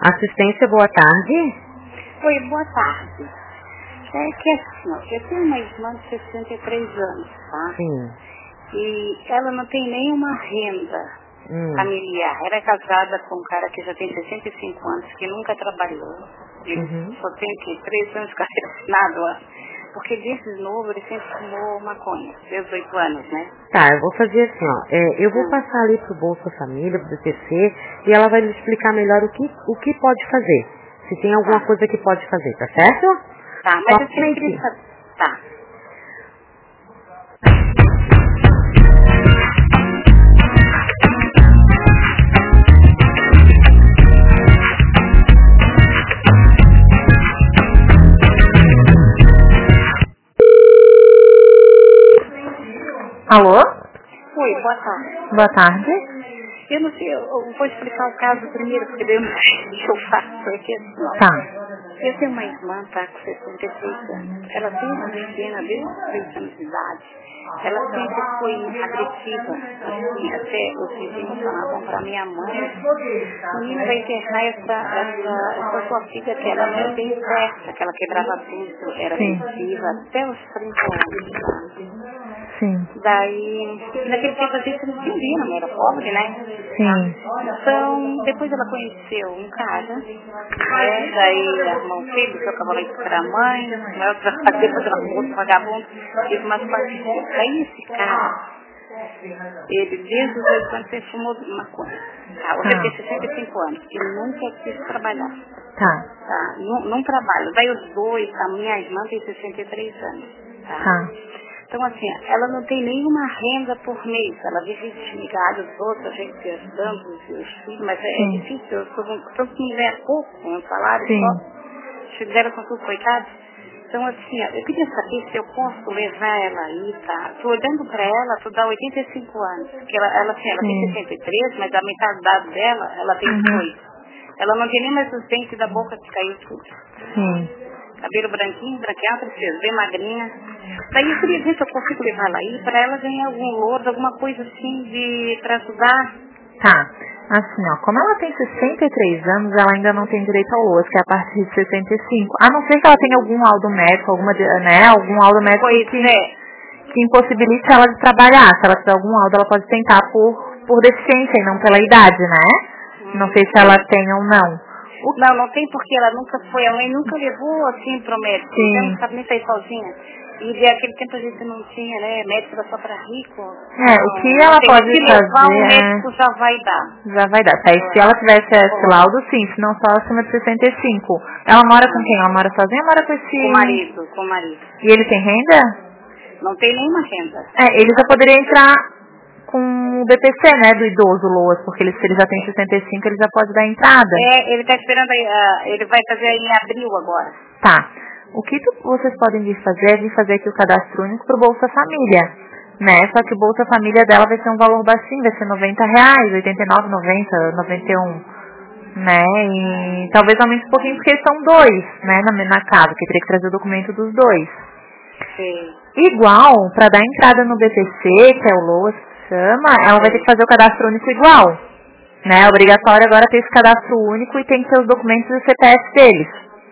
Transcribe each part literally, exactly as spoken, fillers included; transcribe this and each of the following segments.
Assistência, boa tarde. Oi, boa tarde. É que assim, ó, eu tenho uma irmã de sessenta e três anos, tá? Sim. E ela não tem nenhuma renda Hum. familiar. Ela é casada com um cara que já tem sessenta e cinco anos, que nunca trabalhou. Ele Uhum. só tem aqui três anos de carreira assinada, ó. Porque desde novo ele sempre fumou maconha, dezoito anos, né? Tá, eu vou fazer assim, ó. É, eu vou Hum. passar ali pro Bolsa Família, pro B P C, e ela vai lhe explicar melhor o que, o que pode fazer. Se tem alguma Tá, coisa que pode fazer, tá certo? tá, Só mas eu um sempre queria momentinho. saber. Tá. Alô? Oi, boa tarde. Boa tarde. Eu não sei, eu, eu vou explicar o caso primeiro, porque daí eu não sei o que eu faço aqui assim, ó. Tá. Eu tenho uma irmã, tá, com sessenta e três anos. Ela desde pequena, desde os três anos de idade, ela sempre foi agressiva, assim, até os vizinhos falavam pra minha mãe, menina vai enterrar essa, essa, essa sua filha, que ela não é bem certa, que ela quebrava tudo, era Sim. agressiva, até os trinta anos, tá? Sim. Daí, naquele tempo a gente não tinha, não era pobre, né? Sim. Então, depois ela conheceu um cara, né? Daí arrumou um filho, que eu acabou indo para a mãe, né? Outra, depois ela arrumou outro vagabundo, teve umas quatro filhos. Aí esse cara, ele desde os oito anos sempre fumou maconha. Tá? Hoje ele tem Tá. sessenta e cinco anos e nunca quis trabalhar. Tá. Tá? Não, não trabalho. Daí os dois, a minha irmã tem sessenta e três anos. Tá? Tá. Então, assim, ela não tem nenhuma renda por mês. Ela vive de migalhas dos outros, a gente gastando os os filhos, mas é, é Sim. difícil. Eu sou um- tanto que me ganha pouco, um salário Sim. só. Os filhos dela são tudo coitados. Então, assim, ó, eu queria saber se eu posso levar ela aí, tá? Tô olhando pra ela, tu dá oitenta e cinco anos. Porque ela, ela, assim, ela tem Sim. sessenta e três, mas a metade da idade dela, ela tem Uhum. dezoito. Ela não tem nem mais os dentes da boca que caiu tudo. Sim. Cabelo branquinho, branqueado, precisa, bem magrinha. Daí eu queria ver se eu consigo levar ela aí para ela ganhar algum louro, alguma coisa assim de para ajudar. Tá. Assim, ó, como ela tem sessenta e três anos, ela ainda não tem direito ao osso, que é a partir de sessenta e cinco. A não ser que ela tenha algum laudo médico, alguma, de- né, algum laudo médico Pois que, é. que impossibilite ela de trabalhar. Se ela tiver algum laudo, ela pode tentar por, por deficiência e não pela idade, né? Não Hum, sei se ela sim. tem ou não. O Não, não tem porque ela nunca foi, a mãe nunca levou assim pro médico, então ela não Sim. sabe nem sair sozinha. E naquele tempo a gente não tinha, né, médico era só para rico. É, o que Não, não ela tem, pode se levar um fazer é... médico já vai dar. Já vai dar. Tá? E se ela tivesse esse Oh, laudo, sim, se não só acima de sessenta e cinco. Ela mora com quem? Ela mora sozinha ou mora com com o esse... marido, com o marido. E ele tem renda? Não tem nenhuma renda. É, ele Ele já só poderia entrar com o B P C, né, do idoso, Loas, porque ele, se ele já tem sessenta e cinco, ele já pode dar entrada. É, ele está esperando aí, ah, ele vai fazer aí em abril agora. Tá. O que tu- vocês podem vir fazer é vir fazer aqui o cadastro único pro Bolsa Família, né? Só que o Bolsa Família dela vai ser um valor baixinho, vai ser noventa reais, oitenta e nove, noventa, noventa e um, né? E talvez aumente um pouquinho porque são dois, né, na, na casa, que teria que trazer o documento dos dois. Sim, Igual, para dar entrada no B P C, que é o Loas que chama, ela vai ter que sim, fazer o cadastro único igual, né? É obrigatório agora ter esse cadastro único e tem que ter os documentos do C P F deles,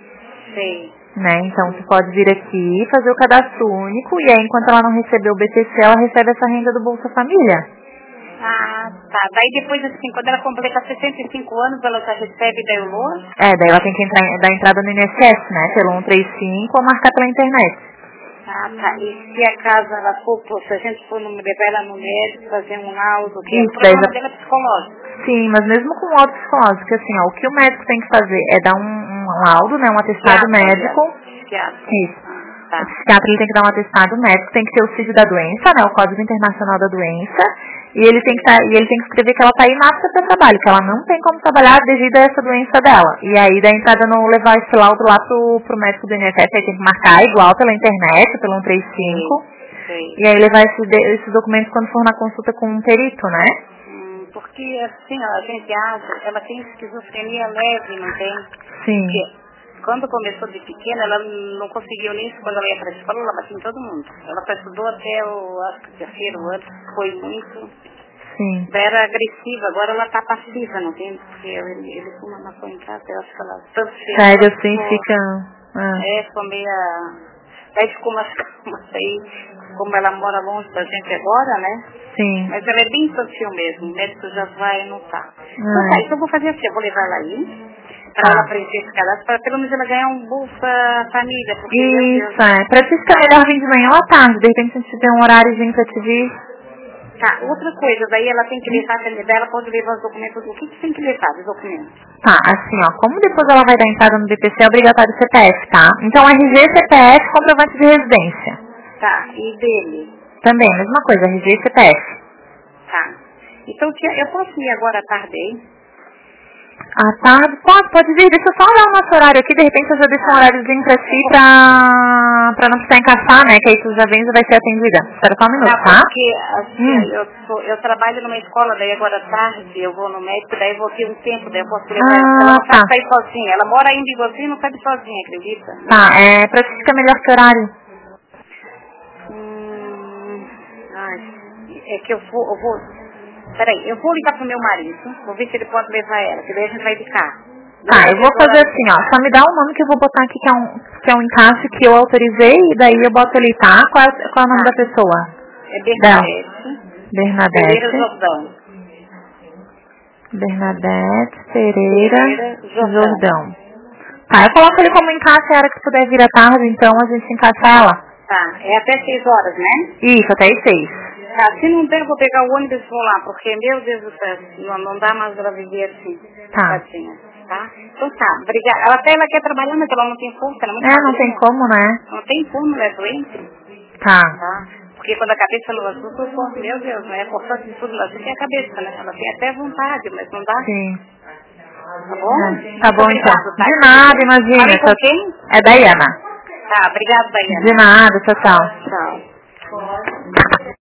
sim. né? Então você pode vir aqui fazer o cadastro único e aí enquanto ela não receber o B P C, ela recebe essa renda do Bolsa Família. Ah, tá. Daí depois, assim, quando ela completar sessenta e cinco anos, ela já recebe daí o loan? É, daí ela tem que entrar, dar entrada no I N S S, né? Pelo cento e trinta e cinco ou marcar pela internet. Ah, tá. E se acaso ela for, pô, se a gente for no, levar ela no médico, fazer um laudo, que é, o Isso, daí problema já... dela é psicológico. Sim, mas mesmo com laudo psicológico, assim, ó, o que o médico tem que fazer é dar um, um laudo, né, um atestado Psiquiatra, aliás. médico. Psiquiatra. Isso. Ah, O tá. psiquiatra ele tem que dar um atestado médico, tem que ter o C I D da doença, né, o Código Internacional da Doença, e ele tem que, tá, e ele tem que escrever que ela está inapta para trabalho, que ela não tem como trabalhar devido a essa doença dela. E aí da entrada no levar esse laudo lá pro, pro médico do I N S S, aí tem que marcar igual pela internet, pelo cento e trinta e cinco, Sim, sim. e aí levar esse, esses documentos quando for na consulta com um perito, né? Hum, porque assim, ó, a gente acha, ela tem esquizofrenia leve, não tem? Sim, Porque quando começou de pequena, ela não conseguiu nem isso. Quando ela ia para a escola, ela batia em todo mundo. Ela só estudou até o, acho que terceiro ano, foi muito. Sim. Era agressiva, agora ela tá passiva, não tem? Porque ele, ele fuma maconha em casa, eu acho que ela tanto cheia. Sério, assim, ficou, fica... Ah. É, ficou meio... Pede como aí, como ela mora longe da gente agora, né? Sim. Mas ela é bem infantil mesmo, o médico já vai notar. Ah. Então tá, então eu vou fazer assim, eu vou levar ela aí, para ah. ela preencher esse cadastro, para pelo menos ela ganhar um Bolsa Família. Porque, isso, é. Pra ti ficar melhor vir de manhã ou à tarde, de repente a gente tiver um horáriozinho pra te vir. Tá, outra coisa, daí ela tem que levar a família dela, pode levar os documentos, o que que tem que levar os documentos? Tá, assim, ó, como depois ela vai dar entrada no B P C, é obrigatório C P F, tá? Então, R G, C P F, comprovante de residência. Tá, e dele? Também, mesma coisa, R G e C P F. Tá. Então, tia, eu posso ir agora à tarde aí? À tarde, pode, pode vir, deixa eu só olhar o nosso horário aqui, de repente eu já deixo um horáriozinho pra ti pra, pra não precisar encaixar, né, que aí tu já vem e vai ser atendida. Espera só um minuto, tá? Tá, porque assim, hum. eu, sou, eu trabalho numa escola, daí agora à tarde eu vou no médico, daí eu vou ter um tempo, daí eu posso levar ah, ela, ela não tá. sabe sair sozinha. Ela mora ainda em Iguaçu e não sabe sozinha, acredita? Tá, é, pra ti fica melhor que horário. Hum, ai, é que eu vou, eu vou... Peraí, eu vou ligar pro meu marido, vou ver se ele pode levar ela, que daí a gente vai de carro. Tá, eu vou fazer assim, ó, só me dá um nome que eu vou botar aqui que é um, que é um encaixe que eu autorizei e daí eu boto ali, tá? Qual é, qual é o nome tá. da pessoa? É Bernadette. Bernadette. Pereira Jordão. Bernadette Pereira, Pereira Jordão. Jordão. Tá, eu coloco ele como encaixe a hora que puder vir à tarde, então a gente encaixa ela. Tá, é até seis horas, né? Isso, até às seis. Tá, se não der, eu vou pegar o ônibus e vou lá, porque, meu Deus do céu, não, não dá mais ela viver assim, tá. tadinha, tá? Então tá, obrigada. Ela até ela quer trabalhar, mas ela não tem força, ela é muito É, não tem como, né? Não tem como, ela é doente. Tá. Tá? Porque quando a cabeça não ajuda, eu posso, meu Deus, né? É importante de tudo, ela tem a cabeça, né? Ela tem até vontade, mas não dá. Sim. Tá bom? É. Tá bom, obrigado, então. tá? De nada, imagina. Falei com quem? É Daiana. Tá, obrigado, Daiana. De nada, tchau, tchau. Tchau.